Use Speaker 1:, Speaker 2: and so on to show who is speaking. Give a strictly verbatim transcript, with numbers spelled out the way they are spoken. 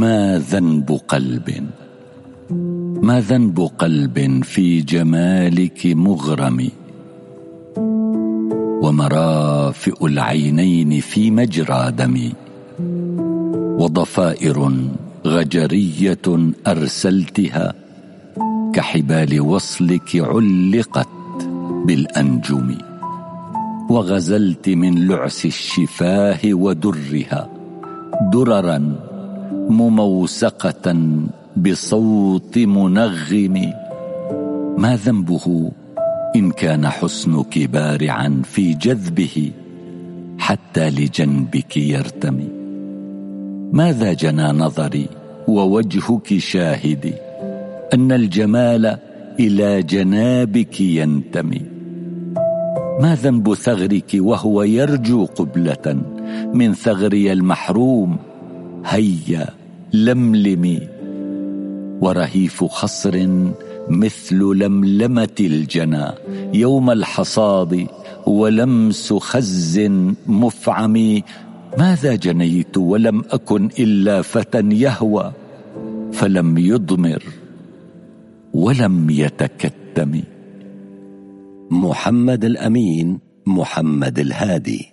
Speaker 1: ما ذنب قلب ما ذنب قلب في جمالك مغرم، ومرافئ العينين في مجرى دم، وضفائر غجرية أرسلتها كحبال وصلك علقت بالأنجم، وغزلت من لعس الشفاه ودرها دررا مموسقة بصوت منغم. ما ذنبه إن كان حسنك بارعا في جذبه حتى لجنبك يرتمي؟ ماذا جنى نظري ووجهك شاهدي أن الجمال إلى جنابك ينتمي؟ ما ذنب ثغرك وهو يرجو قبلة من ثغري المحروم؟ هيا لملمي. ورهيف خصر مثل لملمة الجنى يوم الحصاد، ولمس خز مفعم. ماذا جنيت ولم أكن إلا فتى يهوى، فلم يضمر ولم يتكتم.
Speaker 2: محمد الأمين محمد الهادي.